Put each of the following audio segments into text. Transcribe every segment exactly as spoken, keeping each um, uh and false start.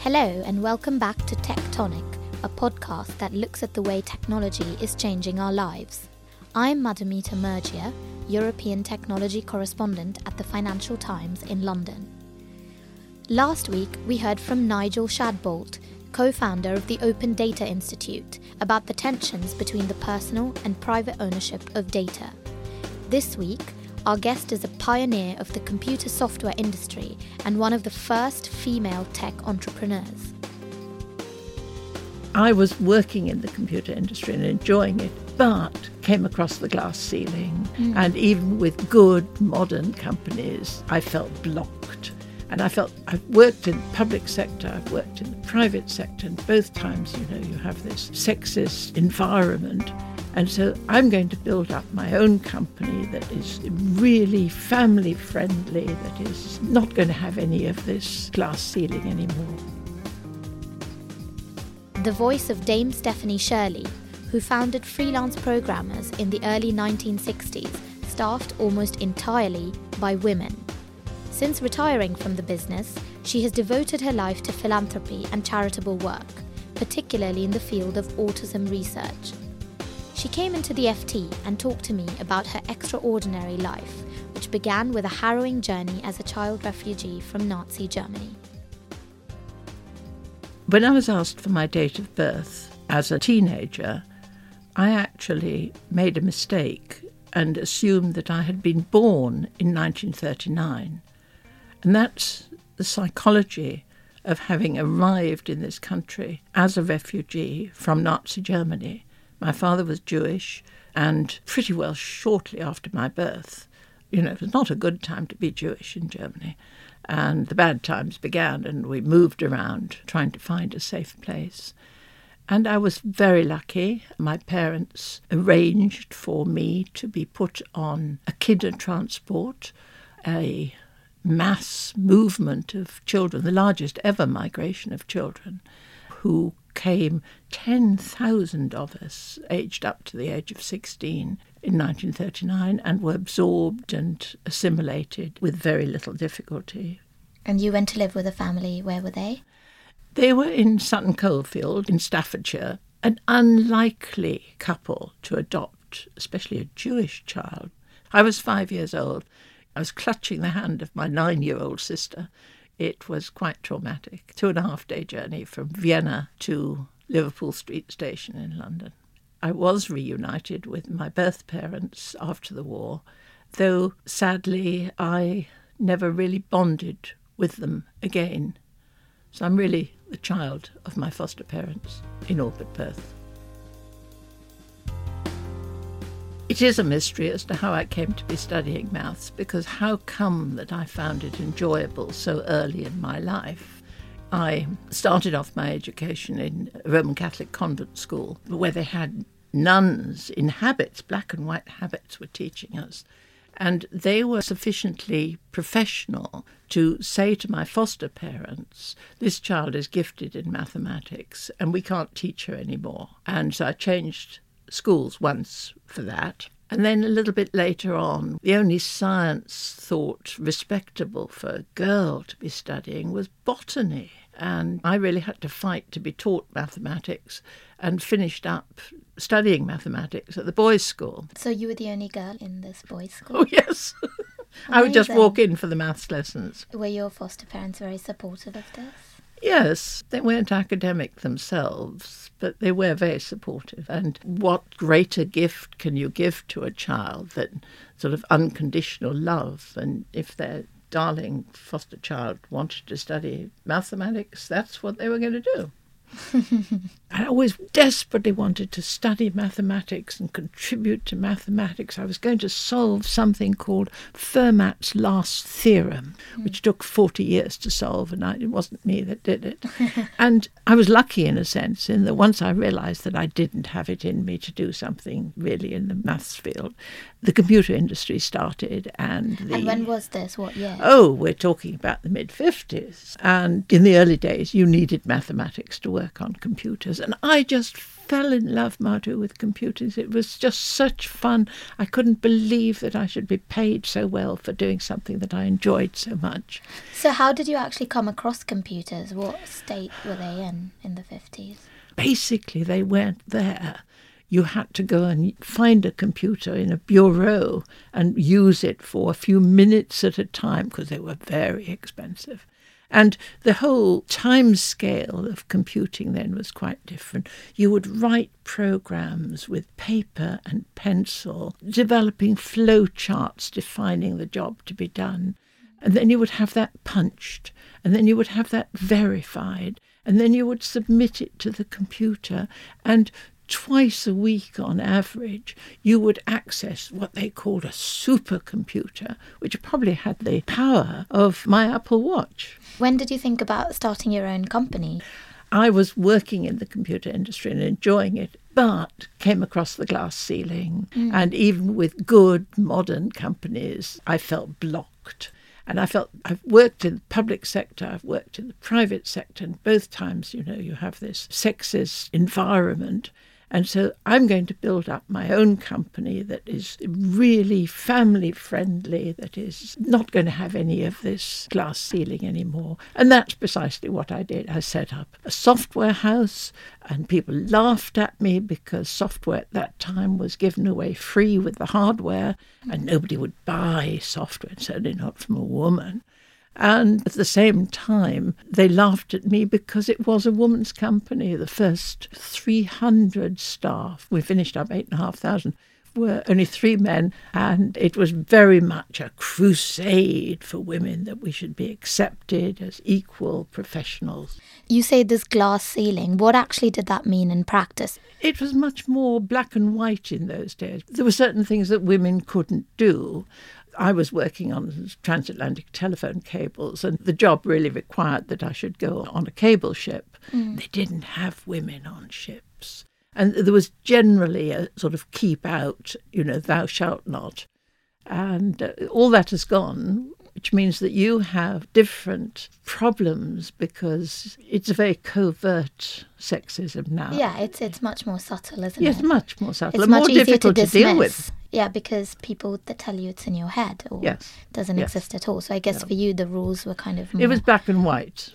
Hello and welcome back to Tectonic, a podcast that looks at the way technology is changing our lives. I'm Madhumita Murgia, European technology correspondent at the Financial Times in London. Last week, we heard from Nigel Shadbolt, co-founder of the Open Data Institute, about the tensions between the personal and private ownership of data. This week, our guest is a pioneer of the computer software industry and one of the first female tech entrepreneurs. I was working in the computer industry and enjoying it, but came across the glass ceiling. Mm. And even with good modern companies, I felt blocked. And I felt I've worked in the public sector, I've worked in the private sector, and both times, you know, you have this sexist environment. And so I'm going to build up my own company that is really family friendly, that is not going to have any of this glass ceiling anymore. The voice of Dame Stephanie Shirley, who founded Freelance Programmers in the early nineteen sixties, staffed almost entirely by women. Since retiring from the business, she has devoted her life to philanthropy and charitable work, particularly in the field of autism research. She came into the F T and talked to me about her extraordinary life, which began with a harrowing journey as a child refugee from Nazi Germany. When I was asked for my date of birth as a teenager, I actually made a mistake and assumed that I had been born in nineteen thirty-nine. And that's the psychology of having arrived in this country as a refugee from Nazi Germany. My father was Jewish, and pretty well shortly after my birth, you know, it was not a good time to be Jewish in Germany. And the bad times began, and we moved around trying to find a safe place. And I was very lucky. My parents arranged for me to be put on a kinder transport, a mass movement of children, the largest ever migration of children, who came, ten thousand of us, aged up to the age of sixteen in nineteen thirty-nine, and were absorbed and assimilated with very little difficulty. And you went to live with a family. Where were they? They were in Sutton Coldfield in Staffordshire, an unlikely couple to adopt, especially a Jewish child. I was five years old. I was clutching the hand of my nine-year-old sister. It was quite traumatic. Two and a half day journey from Vienna to Liverpool Street Station in London. I was reunited with my birth parents after the war, though sadly I never really bonded with them again. So I'm really the child of my foster parents in all but birth. It is a mystery as to how I came to be studying maths, because how come that I found it enjoyable so early in my life? I started off my education in a Roman Catholic convent school where they had nuns in habits, black and white habits were teaching us. And they were sufficiently professional to say to my foster parents, this child is gifted in mathematics and we can't teach her anymore. And so I changed schools once for that. And then a little bit later on, the only science thought respectable for a girl to be studying was botany. And I really had to fight to be taught mathematics and finished up studying mathematics at the boys' school. So you were the only girl in this boys' school? Oh, yes. I would just walk in for the maths lessons. Were your foster parents very supportive of this? Yes, they weren't academic themselves, but they were very supportive. And what greater gift can you give to a child than sort of unconditional love? And if their darling foster child wanted to study mathematics, that's what they were going to do. I always desperately wanted to study mathematics and contribute to mathematics. I was going to solve something called Fermat's last theorem, mm. which took forty years to solve, and I, it wasn't me that did it. And I was lucky in a sense, in that once I realised that I didn't have it in me to do something really in the maths field, the computer industry started. And, the, and when was this? What year? Oh, we're talking about the mid-fifties. And in the early days, you needed mathematics to work on computers. And I just fell in love, Madhu, with computers. It was just such fun. I couldn't believe that I should be paid so well for doing something that I enjoyed so much. So how did you actually come across computers? What state were they in in the fifties? Basically, they weren't there. You had to go and find a computer in a bureau and use it for a few minutes at a time because they were very expensive. And the whole time scale of computing then was quite different. You would write programs with paper and pencil, developing flow charts defining the job to be done. And then you would have that punched, and then you would have that verified, and then you would submit it to the computer. And twice a week on average, you would access what they called a supercomputer, which probably had the power of my Apple Watch. When did you think about starting your own company? I was working in the computer industry and enjoying it, but came across the glass ceiling. Mm. And even with good modern companies, I felt blocked. And I felt I've worked in the public sector, I've worked in the private sector, and both times, you know, you have this sexist environment. And so I'm going to build up my own company that is really family-friendly, that is not going to have any of this glass ceiling anymore. And that's precisely what I did. I set up a software house, and people laughed at me because software at that time was given away free with the hardware, and nobody would buy software, certainly not from a woman. And at the same time, they laughed at me because it was a woman's company. The first three hundred staff, we finished up eight thousand five hundred, were only three men. And it was very much a crusade for women that we should be accepted as equal professionals. You say this glass ceiling. What actually did that mean in practice? It was much more black and white in those days. There were certain things that women couldn't do. I was working on transatlantic telephone cables, and the job really required that I should go on a cable ship. Mm. They didn't have women on ships. And there was generally a sort of keep out, you know, thou shalt not. And uh, all that has gone, which means that you have different problems because it's a very covert sexism now. Yeah, it's it's much more subtle, isn't yes, it? Yes, much more subtle it's and more difficult to, to deal with. Yeah, because people that tell you it's in your head or yes. doesn't yes. exist at all. So I guess yeah. for you, the rules were kind of more... It was black and white.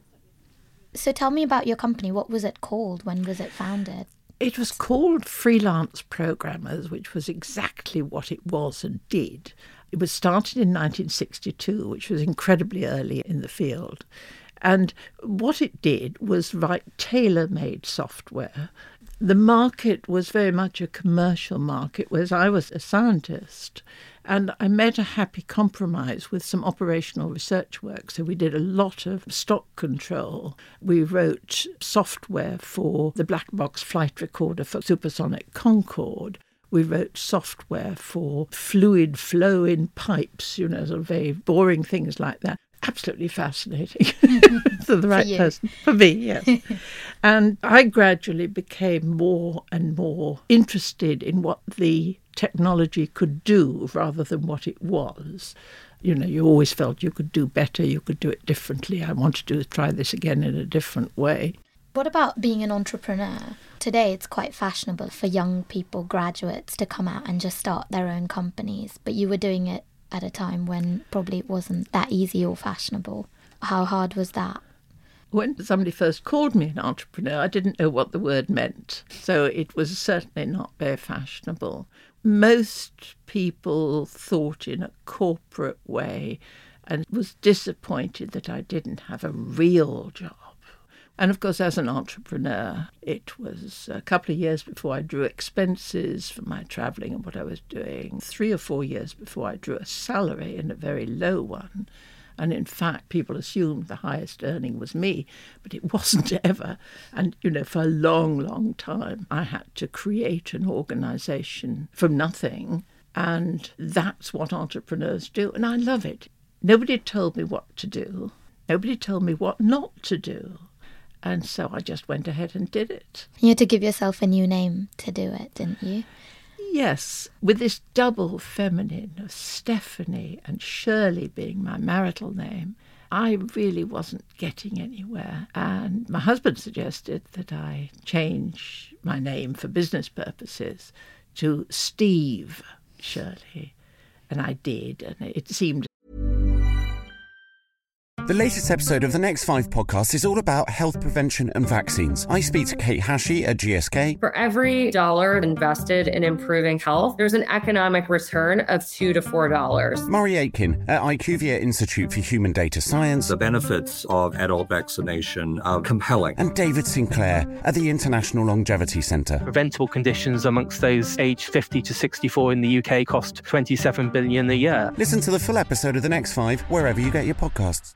So tell me about your company. What was it called? When was it founded? It was called Freelance Programmers, which was exactly what it was and did. It was started in nineteen sixty-two, which was incredibly early in the field. And what it did was write tailor-made software. The market was very much a commercial market, whereas I was a scientist. And I made a happy compromise with some operational research work. So we did a lot of stock control. We wrote software for the black box flight recorder for supersonic Concorde. We wrote software for fluid flow in pipes, you know, sort of very boring things like that. Absolutely fascinating. For the right for person. For me, yes. And I gradually became more and more interested in what the technology could do rather than what it was. You know, you always felt you could do better, you could do it differently. I wanted to try this again in a different way. What about being an entrepreneur? Today it's quite fashionable for young people, graduates, to come out and just start their own companies. But you were doing it at a time when probably it wasn't that easy or fashionable. How hard was that? When somebody first called me an entrepreneur, I didn't know what the word meant. So it was certainly not very fashionable. Most people thought in a corporate way and was disappointed that I didn't have a real job. And of course, as an entrepreneur, it was a couple of years before I drew expenses for my travelling and what I was doing, three or four years before I drew a salary, and a very low one. And in fact, people assumed the highest earning was me, but it wasn't ever. And, you know, for a long, long time, I had to create an organisation from nothing. And that's what entrepreneurs do. And I love it. Nobody told me what to do. Nobody told me what not to do. And so I just went ahead and did it. You had to give yourself a new name to do it, didn't you? Yes, with this double feminine of Stephanie and Shirley being my marital name, I really wasn't getting anywhere. And my husband suggested that I change my name for business purposes to Steve Shirley. And I did, and it seemed... The latest episode of the Next Five podcast is all about health prevention and vaccines. I speak to Kate Hashey at G S K. For every dollar invested in improving health, there's an economic return of two to four dollars. Murray Aitken at IQVIA Institute for Human Data Science. The benefits of adult vaccination are compelling. And David Sinclair at the International Longevity Centre. Preventable conditions amongst those aged fifty to sixty-four in the U K cost twenty-seven billion dollars a year. Listen to the full episode of The Next Five wherever you get your podcasts.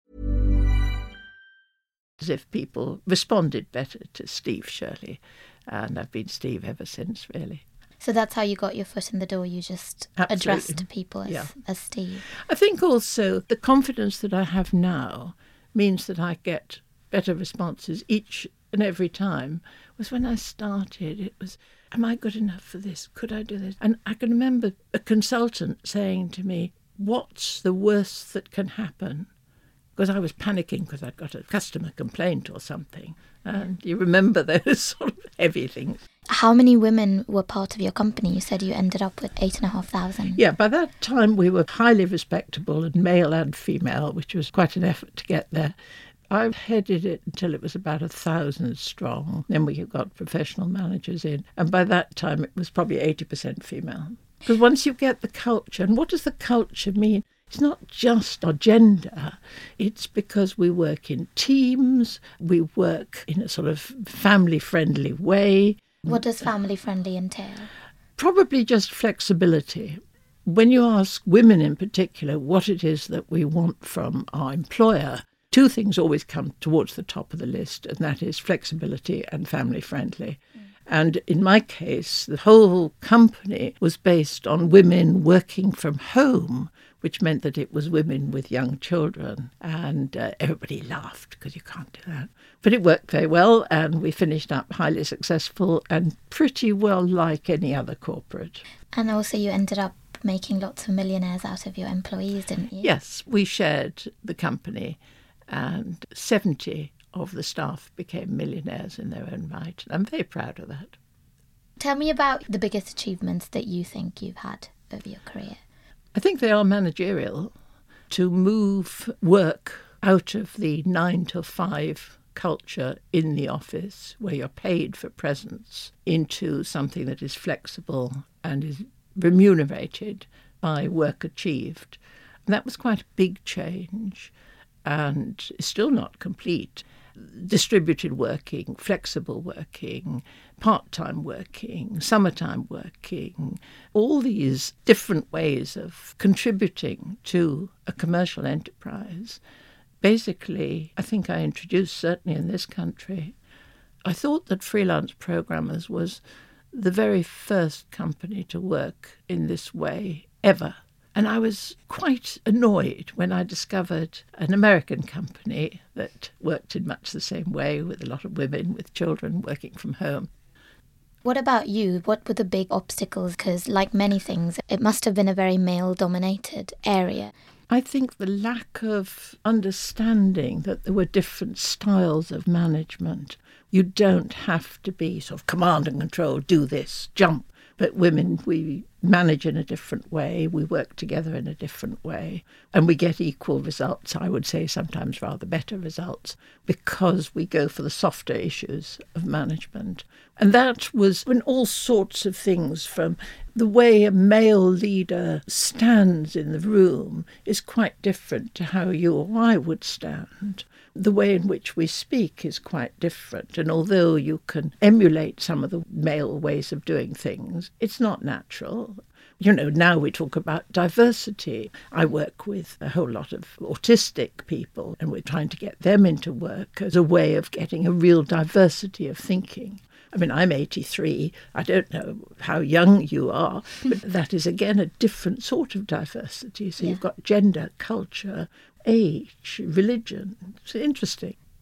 As if people responded better to Steve Shirley, and I've been Steve ever since, really. So that's how you got your foot in the door. You just Absolutely. addressed people as, Yeah. as Steve. I think also the confidence that I have now means that I get better responses each and every time. Was when I started, it was, am I good enough for this? Could I do this? And I can remember a consultant saying to me, what's the worst that can happen? Because I was panicking because I'd got a customer complaint or something. And you remember those sort of heavy things. How many women were part of your company? You said you ended up with eight and a half thousand. Yeah, by that time we were highly respectable and male and female, which was quite an effort to get there. I headed it until it was about a thousand strong. Then we got professional managers in. And by that time it was probably eighty percent female. Because once you get the culture, and what does the culture mean? It's not just our gender, it's because we work in teams, we work in a sort of family-friendly way. What does family-friendly entail? Probably just flexibility. When you ask women in particular what it is that we want from our employer, two things always come towards the top of the list, and that is flexibility and family-friendly. Mm. And in my case, the whole company was based on women working from home, which meant that it was women with young children. And uh, everybody laughed because you can't do that. But it worked very well, and we finished up highly successful and pretty well like any other corporate. And also you ended up making lots of millionaires out of your employees, didn't you? Yes, we shared the company, and seventy of the staff became millionaires in their own right. I'm very proud of that. Tell me about the biggest achievements that you think you've had over your career. I think they are managerial. To move work out of the nine to five culture in the office where you're paid for presence into something that is flexible and is remunerated by work achieved. And that was quite a big change and is still not complete. Distributed working, flexible working, part-time working, summertime working, all these different ways of contributing to a commercial enterprise. Basically, I think I introduced, certainly in this country, I thought that Freelance Programmers was the very first company to work in this way ever. And I was quite annoyed when I discovered an American company that worked in much the same way, with a lot of women with children working from home. What about you? What were the big obstacles? Because like many things, it must have been a very male-dominated area. I think the lack of understanding that there were different styles of management. You don't have to be sort of command and control, do this, jump. But women, we manage in a different way, we work together in a different way, and we get equal results, I would say sometimes rather better results, because we go for the softer issues of management. And that was in all sorts of things, from the way a male leader stands in the room is quite different to how you or I would stand. The way in which we speak is quite different, and although you can emulate some of the male ways of doing things, it's not natural. You know, now we talk about diversity. I work with a whole lot of autistic people, and we're trying to get them into work as a way of getting a real diversity of thinking. I mean, I'm eighty-three. I don't know how young you are, but that is, again, a different sort of diversity. So yeah. You've got gender, culture, age, religion. It's interesting.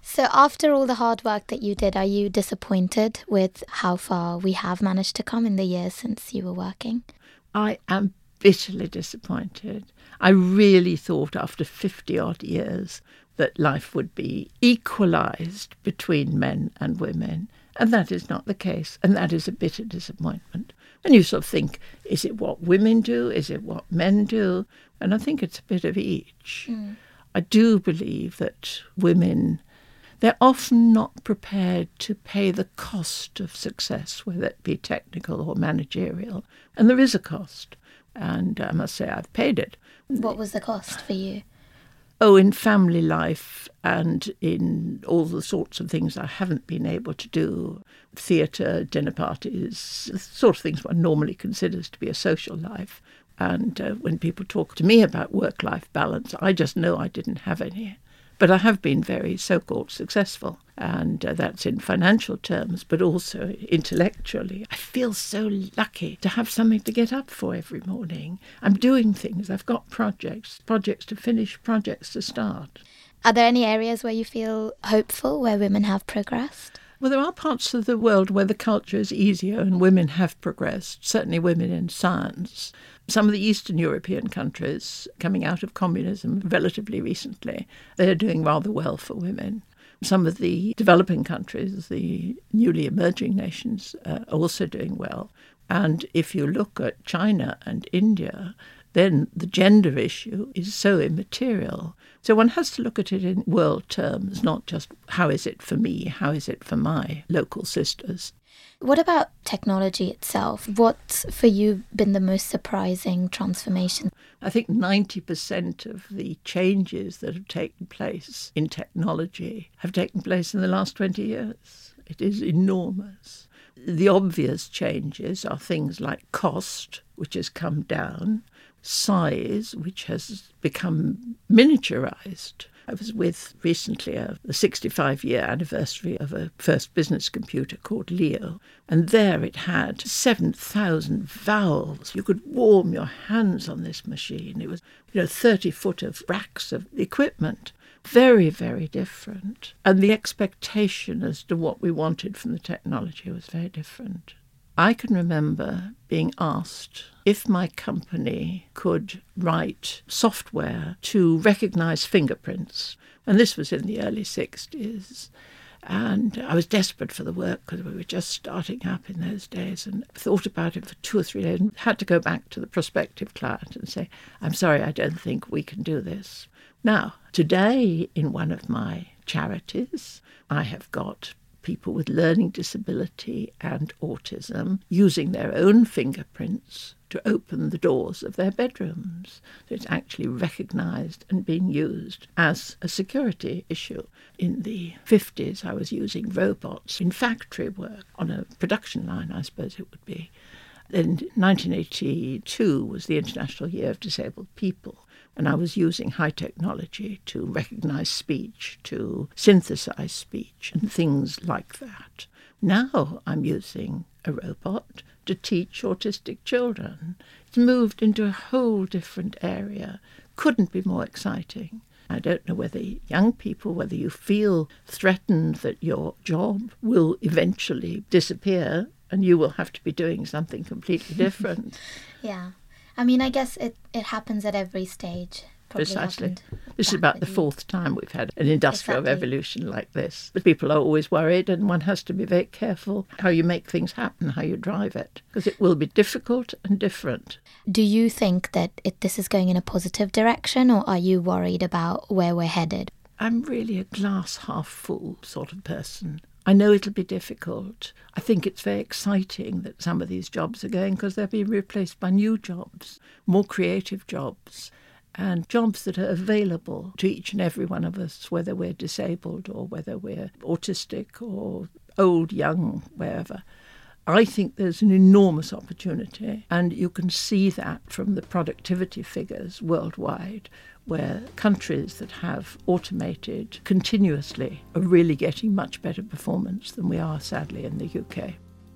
So after all the hard work that you did, are you disappointed with how far we have managed to come in the years since you were working? I am bitterly disappointed. I really thought after fifty odd years that life would be equalised between men and women, and that is not the case, and that is a bitter disappointment. And you sort of think, is it what women do? Is it what men do? And I think it's a bit of each. Mm. I do believe that women, they're often not prepared to pay the cost of success, whether it be technical or managerial. And there is a cost. And I must say I've paid it. What was the cost for you? Oh, in family life and in all the sorts of things I haven't been able to do. Theatre, dinner parties, the sort of things one normally considers to be a social life. And uh, when people talk to me about work-life balance, I just know I didn't have any. But I have been very so-called successful, and uh, that's in financial terms, but also intellectually. I feel so lucky to have something to get up for every morning. I'm doing things. I've got projects, projects to finish, projects to start. Are there any areas where you feel hopeful, where women have progressed? Well, there are parts of the world where the culture is easier and women have progressed, certainly women in science. Some of the Eastern European countries coming out of communism relatively recently, they're doing rather well for women. Some of the developing countries, the newly emerging nations, uh, are also doing well. And if you look at China and India, then the gender issue is so immaterial. So one has to look at it in world terms, not just how is it for me, how is it for my local sisters. What about technology itself? What's for you been the most surprising transformation? I think ninety percent of the changes that have taken place in technology have taken place in the last twenty years. It is enormous. The obvious changes are things like cost, which has come down, size, which has become miniaturized. I was with recently a, the sixty-five-year anniversary of a first business computer called Leo, and there it had seven thousand valves. You could warm your hands on this machine. It was, you know, thirty foot of racks of equipment. Very, very different. And the expectation as to what we wanted from the technology was very different. I can remember being asked if my company could write software to recognise fingerprints. And this was in the early sixties. And I was desperate for the work because we were just starting up in those days, and thought about it for two or three days and had to go back to the prospective client and say, I'm sorry, I don't think we can do this. Now, today in one of my charities, I have got people with learning disability and autism using their own fingerprints to open the doors of their bedrooms. So it's actually recognised and being used as a security issue. In the fifties, I was using robots in factory work, on a production line, I suppose it would be. Then nineteen eighty-two was the International Year of Disabled People. And I was using high technology to recognise speech, to synthesise speech, and things like that. Now I'm using a robot to teach autistic children. It's moved into a whole different area. Couldn't be more exciting. I don't know whether young people, whether you feel threatened that your job will eventually disappear and you will have to be doing something completely different. Yeah. I mean, I guess it, it happens at every stage. Precisely. This is about the fourth time we've had an industrial exactly. revolution like this. But people are always worried, and one has to be very careful how you make things happen, how you drive it, because it will be difficult and different. Do you think that it, this is going in a positive direction, or are you worried about where we're headed? I'm really a glass half full sort of person. I know it'll be difficult. I think it's very exciting that some of these jobs are going, because they're being replaced by new jobs, more creative jobs, and jobs that are available to each and every one of us, whether we're disabled or whether we're autistic or old, young, wherever. I think there's an enormous opportunity, and you can see that from the productivity figures worldwide, where countries that have automated continuously are really getting much better performance than we are, sadly, in the U K.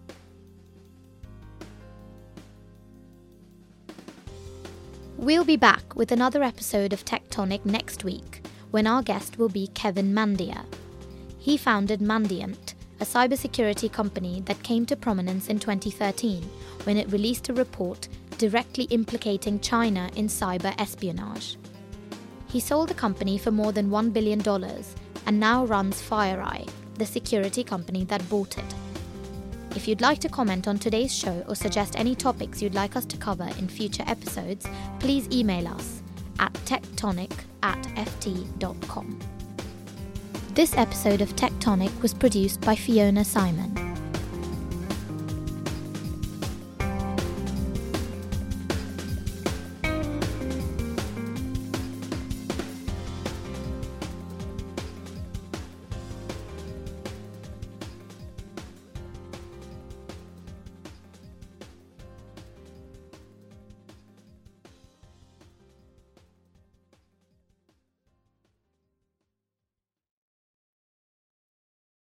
We'll be back with another episode of Tectonic next week, when our guest will be Kevin Mandia. He founded Mandiant, a cybersecurity company that came to prominence in twenty thirteen when it released a report directly implicating China in cyber espionage. He sold the company for more than one billion dollars and now runs FireEye, the security company that bought it. If you'd like to comment on today's show or suggest any topics you'd like us to cover in future episodes, please email us at tectonic at ft dot com. This episode of Tectonic was produced by Fiona Simon.